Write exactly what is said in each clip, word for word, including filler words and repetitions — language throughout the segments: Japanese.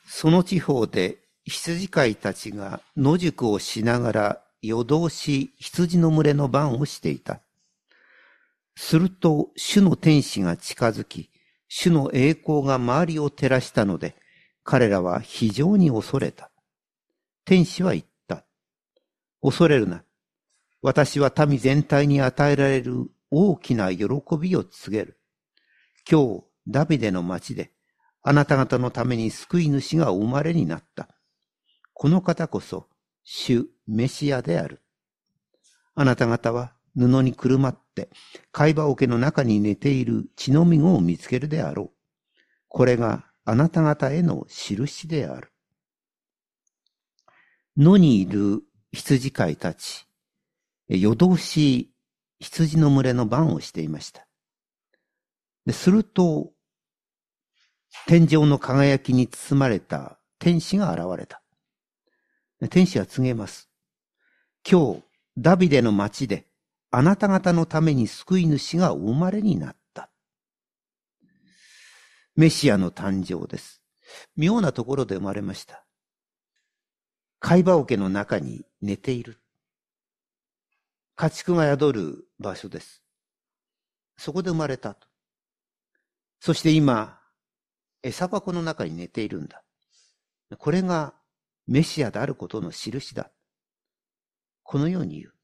その地方で羊飼いたちが野宿をしながら夜通し羊の群れの番をしていた。すると主の天使が近づき、主の栄光が周りを照らしたので、彼らは非常に恐れた。天使は言った。恐れるな。私は民全体に与えられる大きな喜びを告げる。今日、ダビデの町で、あなた方のために救い主がお生まれになった。この方こそ、主メシアである。あなた方は布にくるまって、貝羽桶の中に寝ている血のみ子を見つけるであろう。これがあなた方への印である。野にいる羊飼いたち、夜通し羊の群れの番をしていました。ですると、天上の輝きに包まれた天使が現れた。天使は告げます。今日、ダビデの町であなた方のために救い主がお生まれになった。メシアの誕生です。妙なところで生まれました。貝羽桶の中に寝ている。家畜が宿る場所です。そこで生まれたと。そして今、餌箱の中に寝ているんだ。これがメシアであることの印だ。このように言う。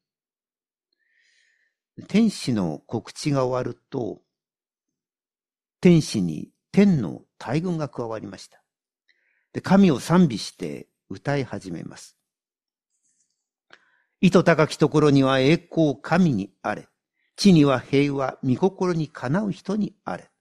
天使の告知が終わると、天使に天の大軍が加わりました。で、神を賛美して歌い始めます。糸高きところには栄光神にあれ。地には平和、御心にかなう人にあれ。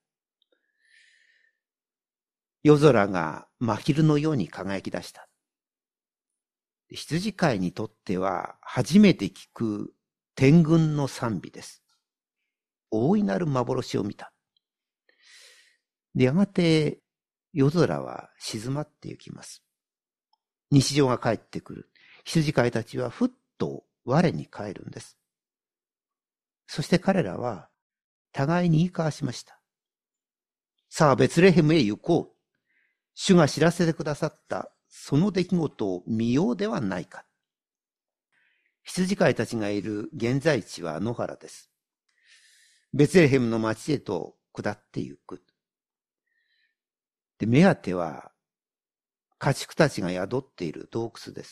夜空が真昼のように輝き出した。羊飼いにとっては初めて聞く天軍の賛美です。大いなる幻を見た。で、やがて夜空は静まってゆきます。日常が帰ってくる。羊飼いたちはふっと我に帰るんです。そして彼らは互いに言い交わしました。さあ、ベツレヘムへ行こう。主が知らせてくださったその出来事を見ようではないか。羊飼いたちがいる現在地は野原です。ベツレヘムの町へと下ってゆく。で、目当ては家畜たちが宿っている洞窟です。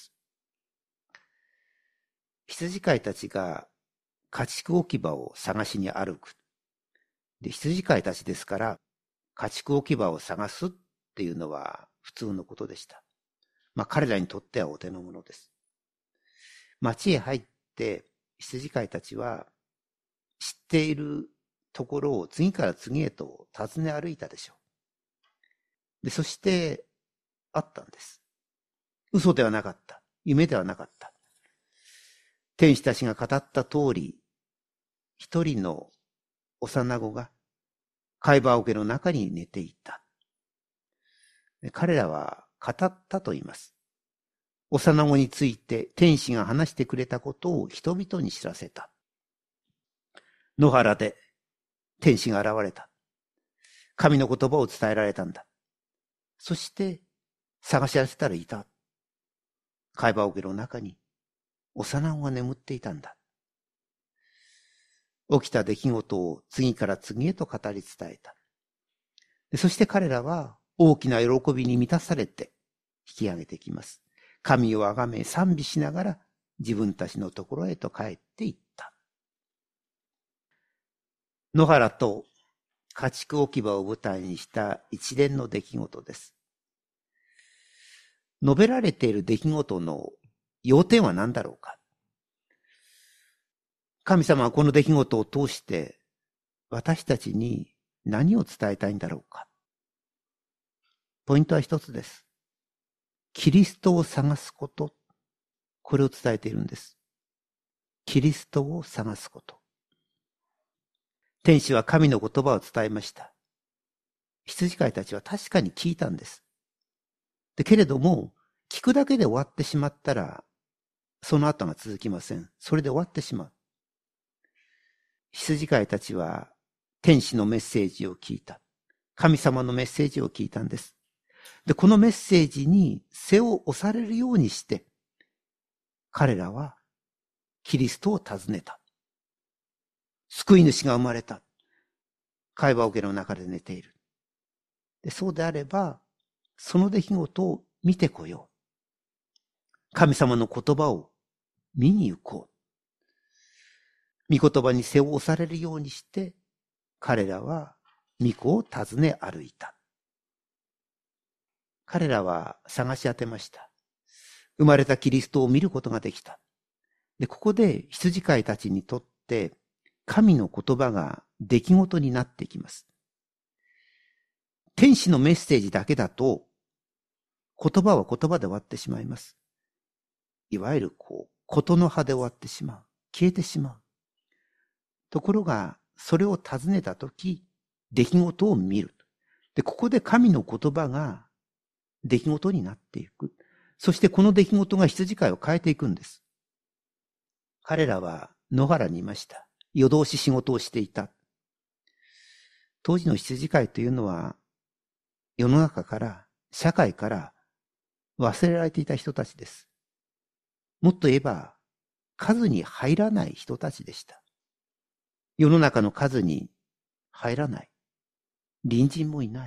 羊飼いたちが家畜置き場を探しに歩く。で、羊飼いたちですから家畜置き場を探すっていうのは普通のことでした。まあ彼らにとってはお手の物です。町へ入って羊飼いたちは知っているところを次から次へと訪ね歩いたでしょう。で、そしてあったんです。嘘ではなかった。夢ではなかった。天使たちが語った通り、一人の幼子が貝羽桶の中に寝ていた。彼らは語ったと言います。幼子について天使が話してくれたことを人々に知らせた。野原で天使が現れた。神の言葉を伝えられたんだ。そして探し当てたらいた。貝羽桶の中に幼子が眠っていたんだ。起きた出来事を次から次へと語り伝えた。そして彼らは大きな喜びに満たされて引き上げてきます。神をあがめ賛美しながら自分たちのところへと帰っていった。野原と家畜置き場を舞台にした一連の出来事です。述べられている出来事の要点は何だろうか。神様はこの出来事を通して私たちに何を伝えたいんだろうか。ポイントは一つです。キリストを探すこと。これを伝えているんです。キリストを探すこと。天使は神の言葉を伝えました。羊飼いたちは確かに聞いたんです。でけれども、聞くだけで終わってしまったら、その後が続きません。それで終わってしまう。羊飼いたちは天使のメッセージを聞いた。神様のメッセージを聞いたんです。 で、このメッセージに背を押されるようにして、彼らはキリストを訪ねた。救い主が生まれた。会話桶の中で寝ている。で、そうであれば、その出来事を見てこよう。神様の言葉を見に行こう。御言葉に背を押されるようにして、彼らは御子を訪ね歩いた。彼らは探し当てました。生まれたキリストを見ることができた。で、ここで羊飼いたちにとって神の言葉が出来事になってきます。天使のメッセージだけだと言葉は言葉で終わってしまいます。いわゆるこう、ことの葉で終わってしまう。消えてしまう。ところが、それを尋ねたとき、出来事を見る。で、ここで神の言葉が出来事になっていく。そしてこの出来事が羊飼いを変えていくんです。彼らは野原にいました。夜通し仕事をしていた。当時の羊飼いというのは、世の中から、社会から忘れられていた人たちです。もっと言えば、数に入らない人たちでした。世の中の数に入らない。隣人もいない。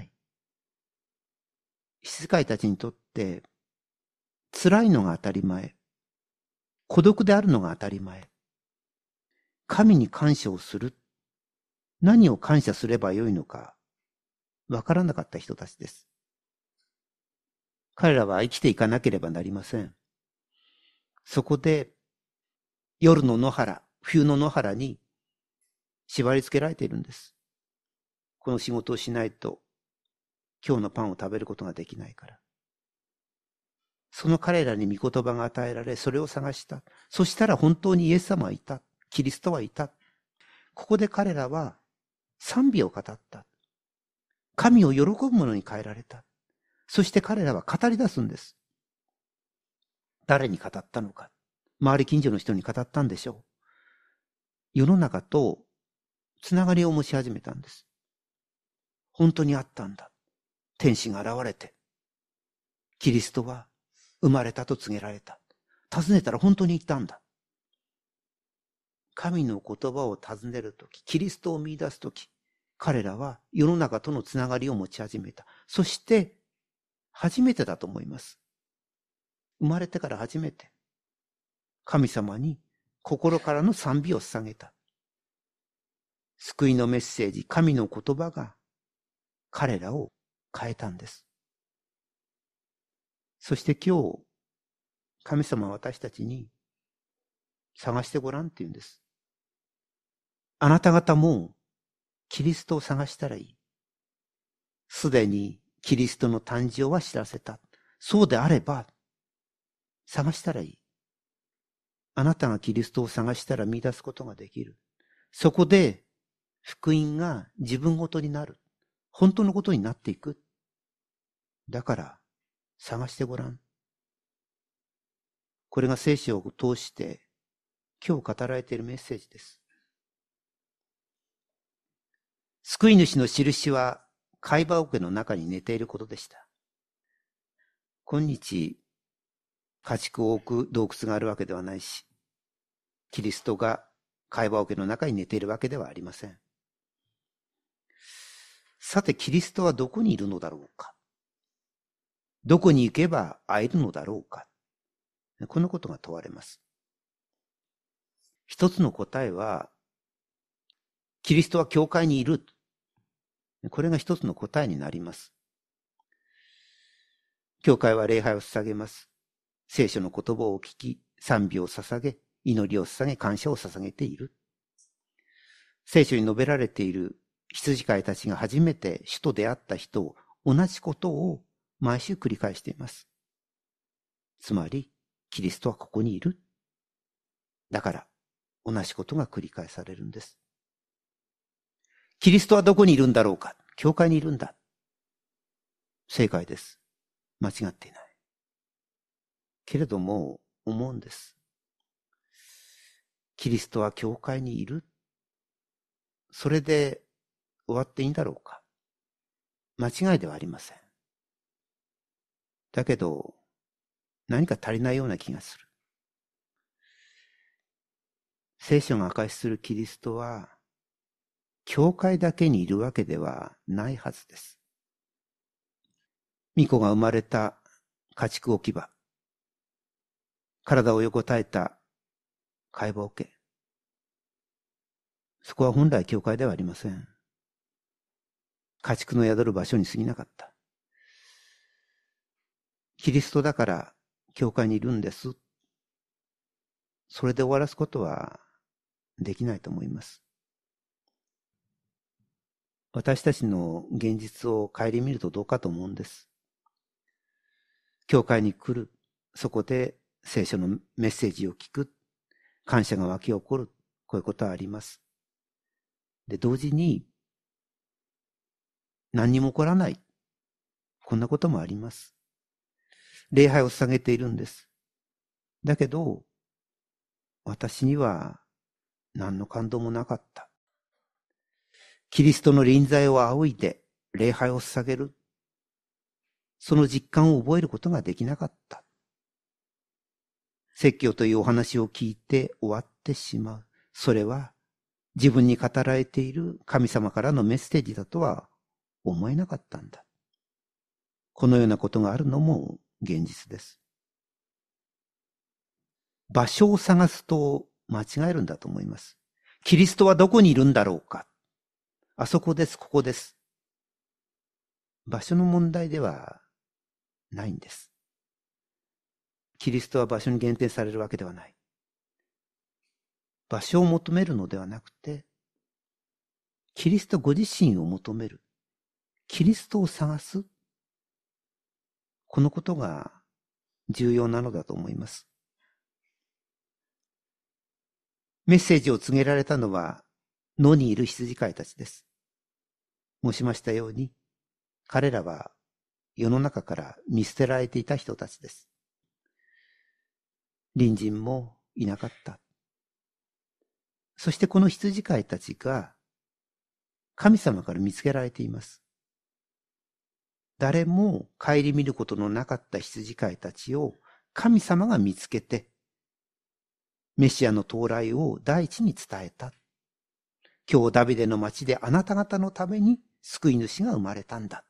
羊飼いたちにとって、辛いのが当たり前。孤独であるのが当たり前。神に感謝をする。何を感謝すればよいのか、わからなかった人たちです。彼らは生きていかなければなりません。そこで、夜の野原、冬の野原に縛り付けられているんです。この仕事をしないと、今日のパンを食べることができないから。その彼らに御言葉が与えられ、それを探した。そしたら本当にイエス様はいた。キリストはいた。ここで彼らは賛美を語った。神を喜ぶものに変えられた。そして彼らは語り出すんです。誰に語ったのか。周り近所の人に語ったんでしょう。世の中とつながりを持ち始めたんです。本当にあったんだ。天使が現れて、キリストは生まれたと告げられた。尋ねたら本当に言ったんだ。神の言葉を尋ねるとき、キリストを見出すとき、彼らは世の中とのつながりを持ち始めた。そして、初めてだと思います。生まれてから初めて、神様に心からの賛美を捧げた。救いのメッセージ、神の言葉が彼らを変えたんです。そして今日、神様は私たちに探してごらんって言うんです。あなた方もキリストを探したらいい。すでにキリストの誕生は知らせた。そうであれば、探したらいい。あなたがキリストを探したら見出すことができる。そこで福音が自分ごとになる。本当のことになっていく。だから探してごらん。これが聖書を通して今日語られているメッセージです。救い主の印は貝羽桶の中に寝ていることでした。今日、家畜を置く洞窟があるわけではないし、キリストが貝羽桶の中に寝ているわけではありません。さて、キリストはどこにいるのだろうか。どこに行けば会えるのだろうか。このことが問われます。一つの答えは、キリストは教会にいる。これが一つの答えになります。教会は礼拝を捧げます。聖書の言葉を聞き、賛美を捧げ、祈りを捧げ、感謝を捧げている。聖書に述べられている羊飼いたちが初めて主と出会った人を同じことを毎週繰り返しています。つまり、キリストはここにいる。だから、同じことが繰り返されるんです。キリストはどこにいるんだろうか。教会にいるんだ。正解です。間違っていない。けれども、思うんです。キリストは教会にいる。それで終わっていいんだろうか。間違いではありません。 だけど、何か足りないような気がする。聖書が証しするキリストは、教会だけにいるわけではないはずです。御子が生まれた家畜置き場、体を横たえた解剖家、そこは本来教会ではありません。家畜の宿る場所に過ぎなかった。キリストだから教会にいるんです。それで終わらすことはできないと思います。私たちの現実を顧みるとどうかと思うんです。教会に来る、そこで聖書のメッセージを聞く、感謝が湧き起こる、こういうことはあります。で、同時に何にも起こらない、こんなこともあります。礼拝を捧げているんです。だけど、私には何の感動もなかった。キリストの臨在を仰いで礼拝を捧げる。その実感を覚えることができなかった。説教というお話を聞いて終わってしまう。それは自分に語られている神様からのメッセージだとは思えなかったんだ。このようなことがあるのも現実です。場所を探すと間違えるんだと思います。キリストはどこにいるんだろうか。あそこです、ここです。場所の問題ではないんです。キリストは場所に限定されるわけではない。場所を求めるのではなくて、キリストご自身を求める。キリストを探す。このことが重要なのだと思います。メッセージを告げられたのは野にいる羊飼いたちです。申しましたように、彼らは世の中から見捨てられていた人たちです。隣人もいなかった。そしてこの羊飼いたちが神様から見つけられています。誰も顧みることのなかった羊飼いたちを神様が見つけて、メシアの到来を第一に伝えた。今日ダビデの町であなた方のために救い主が生まれたんだ。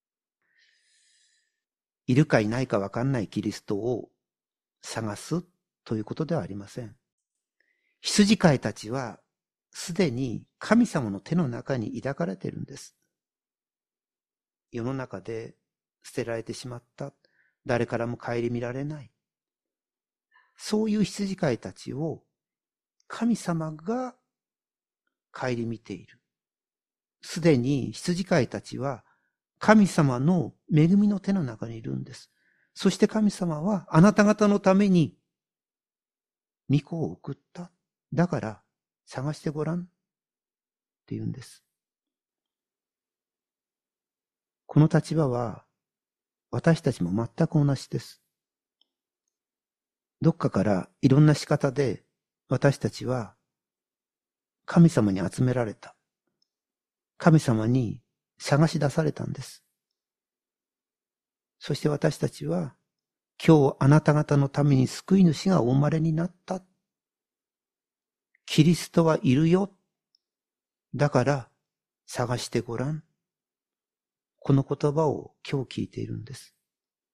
いるかいないかわかんないキリストを探すということではありません。羊飼いたちはすでに神様の手の中に抱かれているんです。世の中で捨てられてしまった。誰からも顧みられない。そういう羊飼いたちを神様が顧みている。すでに羊飼いたちは神様の恵みの手の中にいるんです。そして神様はあなた方のために御子を送った。だから探してごらんって言うんです。この立場は私たちも全く同じです。どっかからいろんな仕方で私たちは神様に集められた。神様に探し出されたんです。そして私たちは今日あなた方のために救い主がお生まれになった。キリストはいるよ。だから探してごらん。この言葉を今日聞いているんです。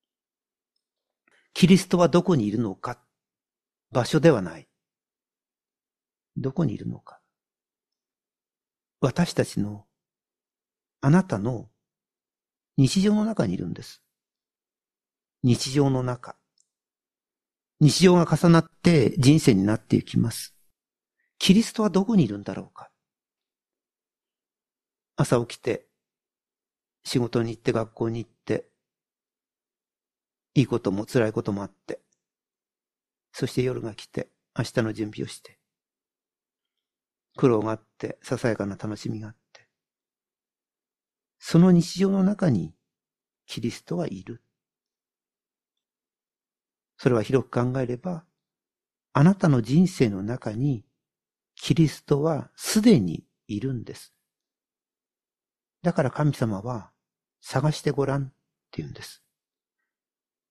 キリストはどこにいるのか。場所ではない。どこにいるのか。私たちの、あなたの日常の中にいるんです。日常の中。日常が重なって人生になっていきます。キリストはどこにいるんだろうか。朝起きて、仕事に行って学校に行って、いいことも辛いこともあって、そして夜が来て、明日の準備をして、苦労があって、ささやかな楽しみがあって、その日常の中にキリストはいる。それは広く考えれば、あなたの人生の中にキリストはすでにいるんです。だから神様は探してごらんって言うんです。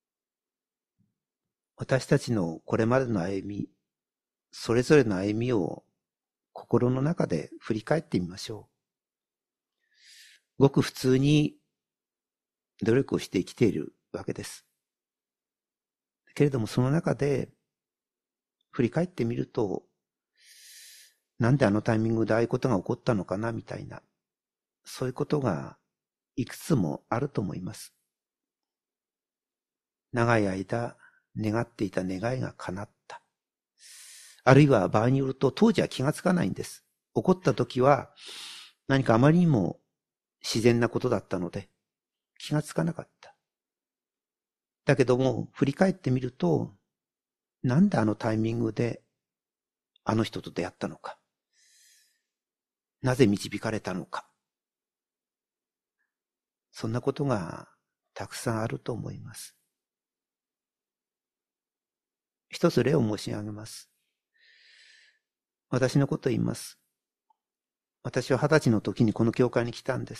私たちのこれまでの歩み、それぞれの歩みを心の中で振り返ってみましょう。ごく普通に努力をして生きているわけです。けれどもその中で振り返ってみると、なんであのタイミングでああいうことが起こったのかなみたいな、そういうことがいくつもあると思います。長い間願っていた願いが叶った。あるいは場合によると当時は気がつかないんです。起こった時は何かあまりにも自然なことだったので気がつかなかった。だけども振り返ってみると、なんであのタイミングであの人と出会ったのか。なぜ導かれたのか。そんなことがたくさんあると思います。一つ例を申し上げます。私のことを言います。私は二十歳の時にこの教会に来たんです。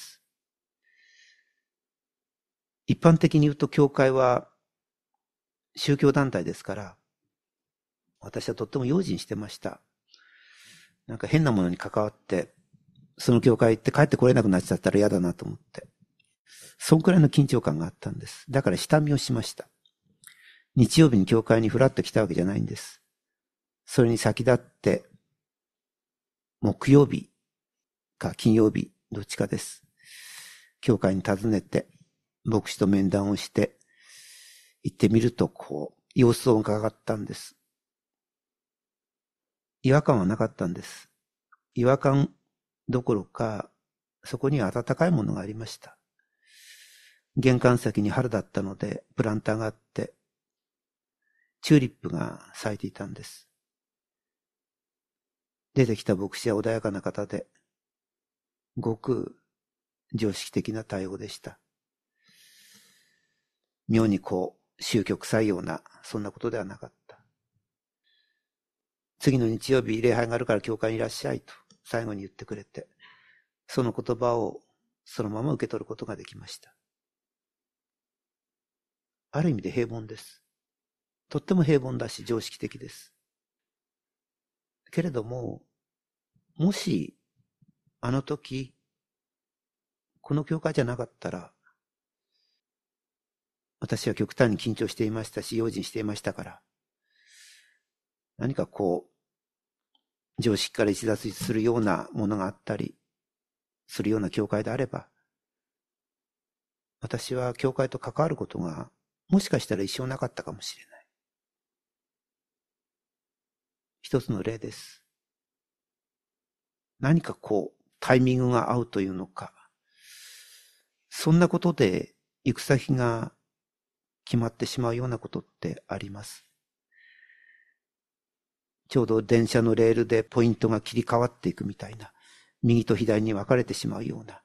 一般的に言うと教会は宗教団体ですから、私はとっても用心してました。なんか変なものに関わって、その教会行って帰ってこれなくなっちゃったら嫌だなと思って。そんくらいの緊張感があったんです。だから下見をしました。日曜日に教会にフラッと来たわけじゃないんです。それに先立って、木曜日か金曜日、どっちかです。教会に訪ねて、牧師と面談をして、行ってみると、こう、様子を伺ったんです。違和感はなかったんです。違和感どころか、そこには温かいものがありました。玄関先に春だったので、プランターがあって、チューリップが咲いていたんです。出てきた牧師は穏やかな方で、ごく常識的な対応でした。妙にこう、宗教臭いような、そんなことではなかった。次の日曜日礼拝があるから教会にいらっしゃいと最後に言ってくれて、その言葉をそのまま受け取ることができました。ある意味で平凡です。とっても平凡だし常識的です。けれども、もしあの時この教会じゃなかったら、私は極端に緊張していましたし、用心していましたから、何かこう、常識から逸脱するようなものがあったり、するような教会であれば、私は教会と関わることが、もしかしたら一生なかったかもしれない。一つの例です。何かこう、タイミングが合うというのか、そんなことで行く先が決まってしまうようなことってあります。ちょうど電車のレールでポイントが切り替わっていくみたいな、右と左に分かれてしまうような。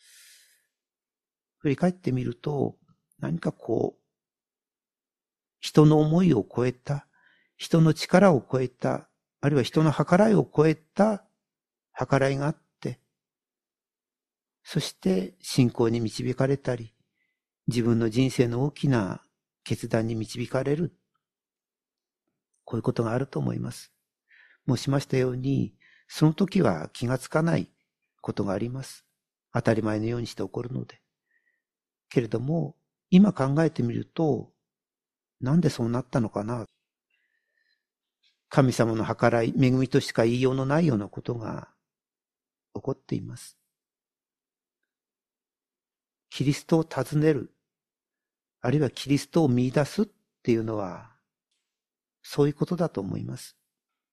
振り返ってみると、何かこう、人の思いを超えた、人の力を超えた、あるいは人の計らいを超えた計らいがあって、そして信仰に導かれたり、自分の人生の大きな決断に導かれる。こういうことがあると思います。申しましたように、その時は気がつかないことがあります。当たり前のようにして起こるので。けれども、今考えてみると、なんでそうなったのかな。神様の計らい、恵みとしか言いようのないようなことが起こっています。キリストを訪ねる、あるいはキリストを見出すっていうのは、そういうことだと思います。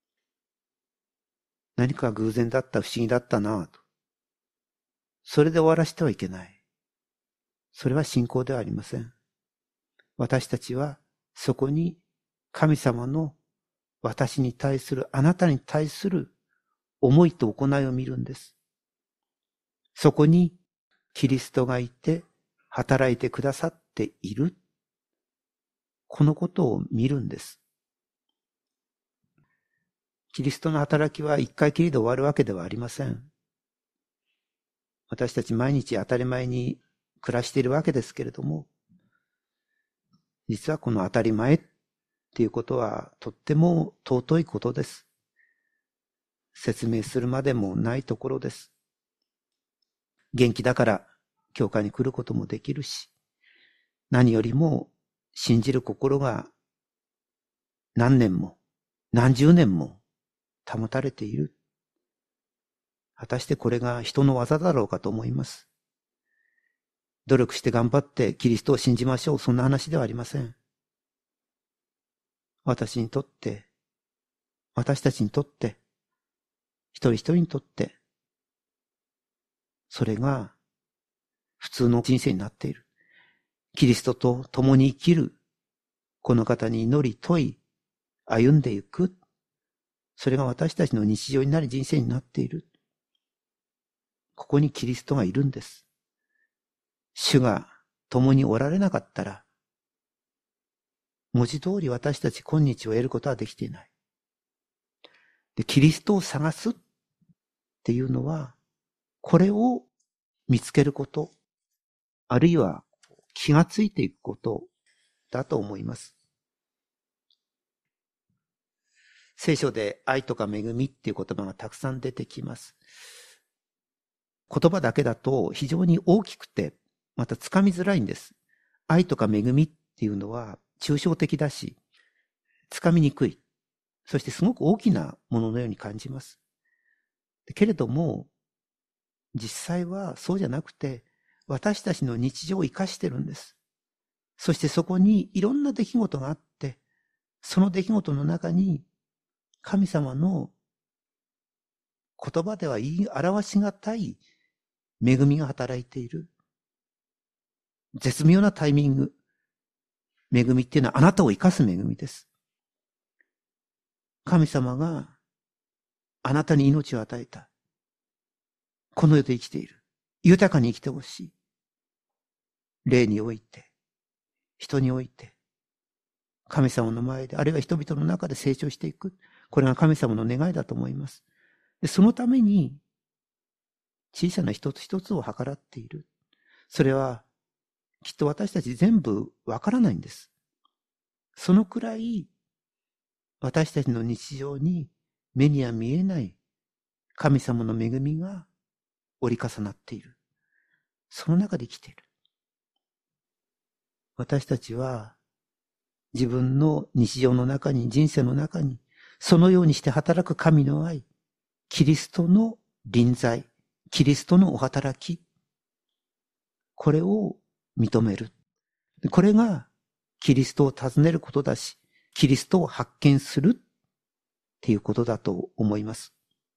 何か偶然だった、不思議だったなと。それで終わらせてはいけない。それは信仰ではありません。私たちはそこに神様の私に対する、あなたに対する思いと行いを見るんです。そこにキリストがいて働いてくださっている。このことを見るんです。キリストの働きは一回きりで終わるわけではありません。私たち毎日当たり前に暮らしているわけですけれども、実はこの当たり前ていうことはとっても尊いことです。説明するまでもないところです。元気だから教会に来ることもできるし、何よりも信じる心が何年も何十年も保たれている。果たしてこれが人の技だろうかと思います。努力して頑張ってキリストを信じましょう。そんな話ではありません。私にとって、私たちにとって、一人一人にとって、それが普通の人生になっている。キリストと共に生きる、この方に祈り問い、歩んでいく。それが私たちの日常になり人生になっている。ここにキリストがいるんです。主が共におられなかったら、文字通り私たち今日を得ることはできていない。で、キリストを探すっていうのは、これを見つけること、あるいは気がついていくことだと思います。聖書で愛とか恵みっていう言葉がたくさん出てきます。言葉だけだと非常に大きくて、またつかみづらいんです。愛とか恵みっていうのは抽象的だし、つかみにくい。そしてすごく大きなもののように感じます。けれども、実際はそうじゃなくて、私たちの日常を生かしてるんです。そしてそこにいろんな出来事があって、その出来事の中に神様の言葉では言い表しがたい恵みが働いている。絶妙なタイミング。恵みっていうのはあなたを生かす恵みです。神様があなたに命を与えた。この世で生きている。豊かに生きてほしい。霊において、人において、神様の前で、あるいは人々の中で成長していく。これが神様の願いだと思います。で、そのために、小さな一つ一つを計らっている。それは、きっと私たち全部わからないんです。そのくらい、私たちの日常に目には見えない神様の恵みが折り重なっている。その中で生きている。私たちは自分の日常の中に、人生の中に、そのようにして働く神の愛、キリストの臨在、キリストのお働き、これを認める。これがキリストを訪ねることだし、キリストを発見するっていうことだと思います。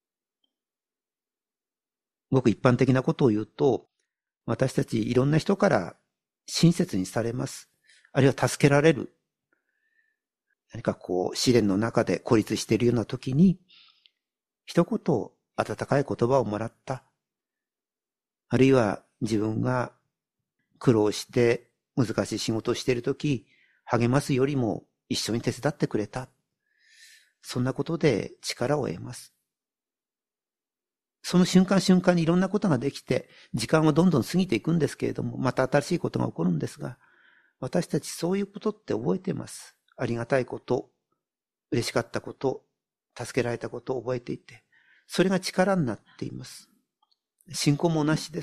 ごく一般的なことを言うと、私たちいろんな人から親切にされます。あるいは助けられる。何かこう試練の中で孤立しているような時に、一言温かい言葉をもらった。あるいは自分が苦労して難しい仕事をしている時、励ますよりも一緒に手伝ってくれた。そんなことで力を得ます。その瞬間瞬間にいろんなことができて、時間はどんどん過ぎていくんですけれども、また新しいことが起こるんですが、私たちそういうことって覚えています。ありがたいこと、嬉しかったこと、助けられたことを覚えていて、それが力になっています。信仰も同じです。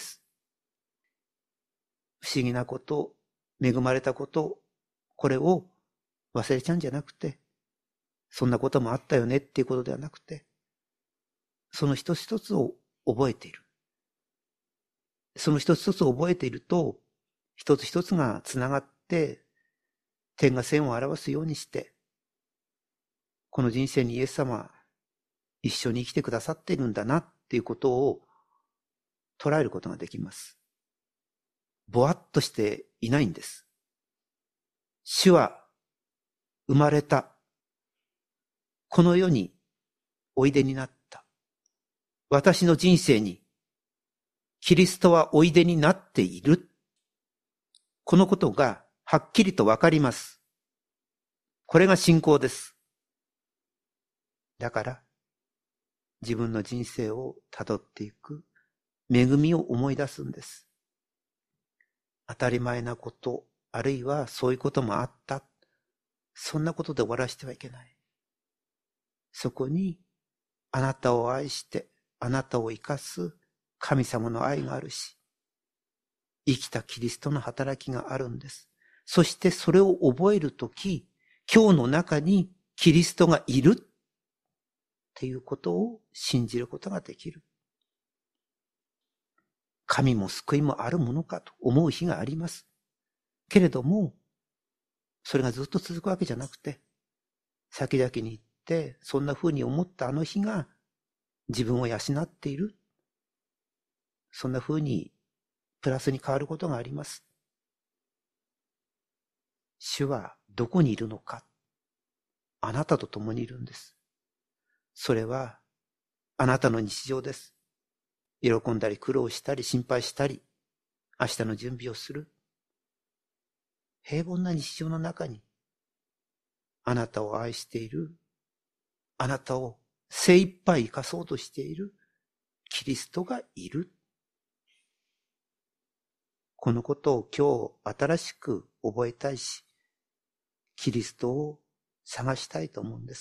不思議なこと、恵まれたこと、これを忘れちゃうんじゃなくて、そんなこともあったよねっていうことではなくて、その一つ一つを覚えている。その一つ一つを覚えていると、一つ一つがつながって、点が線を表すようにして、この人生にイエス様は一緒に生きてくださっているんだなっていうことを捉えることができます。ぼわっとしていないんです。主は生まれた。この世においでになった。私の人生にキリストはおいでになっている。このことがはっきりとわかります。これが信仰です。だから自分の人生をたどっていく恵みを思い出すんです。当たり前なこと、あるいはそういうこともあった。 そんなことで終わらせてはいけない。そこに、あなたを愛して、あなたを生かす神様の愛があるし、生きたキリストの働きがあるんです。そしてそれを覚えるとき、今日の中にキリストがいるっていうことを信じることができる。神も救いもあるものかと思う日があります。けれども、それがずっと続くわけじゃなくて、先々に行って、そんな風に思ったあの日が自分を養っている。そんな風にプラスに変わることがあります。主はどこにいるのか。あなたと共にいるんです。それはあなたの日常です。喜んだり苦労したり心配したり、明日の準備をする。平凡な日常の中に、あなたを愛している、あなたを精一杯生かそうとしているキリストがいる。このことを今日新しく覚えたいし、キリストを探したいと思うんです。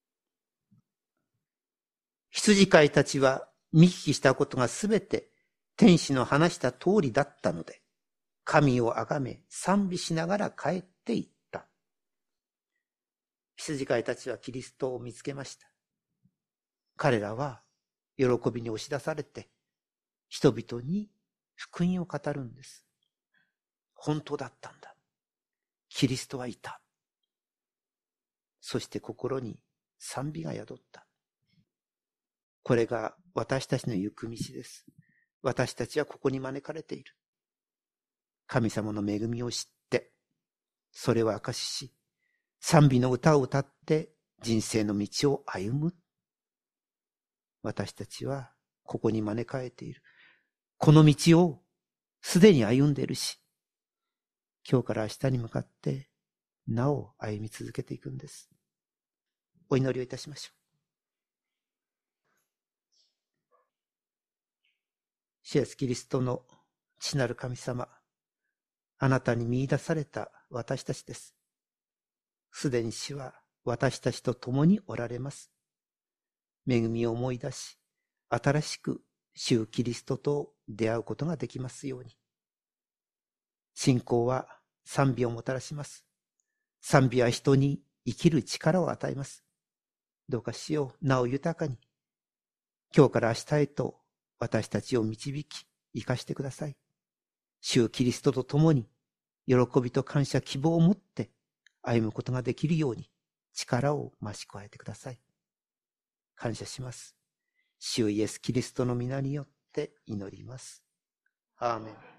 羊飼いたちは見聞きしたことがすべて天使の話した通りだったので、神をあがめ賛美しながら帰っていった。羊飼いたちはキリストを見つけました。彼らは喜びに押し出されて、人々に福音を語るんです。本当だったんだ。キリストはいた。そして心に賛美が宿った。これが私たちの行く道です。私たちはここに招かれている。神様の恵みを知って、それを証しし、賛美の歌を歌って人生の道を歩む。私たちはここに招かれている。この道をすでに歩んでいるし、今日から明日に向かってなお歩み続けていくんです。お祈りをいたしましょう。主イエスキリストの父なる神様、あなたに見出された私たちです。すでに主は私たちと共におられます。恵みを思い出し、新しく主キリストと出会うことができますように。信仰は賛美をもたらします。賛美は人に生きる力を与えます。どうか主よ、なお豊かに、今日から明日へと私たちを導き、生かしてください。主キリストと共に、喜びと感謝、希望を持って歩むことができるように、力を増し加えてください。感謝します。主イエスキリストの皆によって祈ります。アーメン。